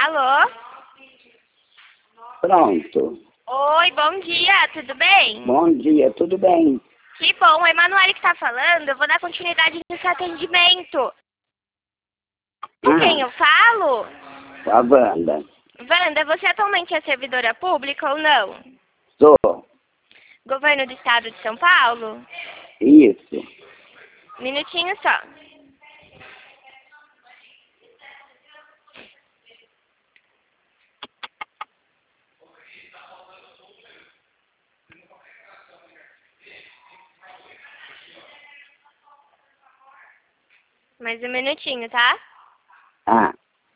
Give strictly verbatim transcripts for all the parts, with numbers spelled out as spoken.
Alô? Pronto. Oi, bom dia, tudo bem? Bom dia, tudo bem? Que bom, a Emanuele que tá falando, eu vou dar continuidade nesse atendimento. Com Ah, quem eu falo? com a Wanda. Wanda, você atualmente é servidora pública ou não? Sou. Governo do Estado de São Paulo? Isso. Minutinho só. Mais um minutinho, tá? Ah,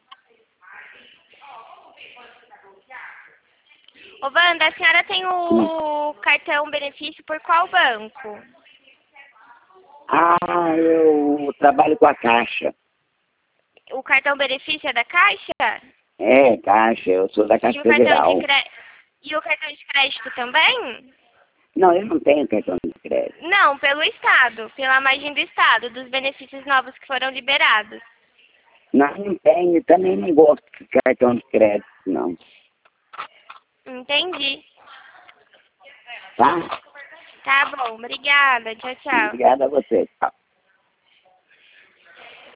Ô, Wanda, a senhora tem o cartão benefício por qual banco? ah, eu trabalho com a Caixa. O cartão benefício é da Caixa? É, Caixa, eu sou da E Caixa o cartão Federal. de, cre... e o cartão de crédito também? Não, eu não tenho cartão de crédito. Não, pelo Estado, pela margem do Estado, dos benefícios novos que foram liberados. Não, não tenho, também não gosto de cartão de crédito, não. Entendi. Tá? Tá bom, obrigada. Tchau, tchau. Obrigada a você. Tchau.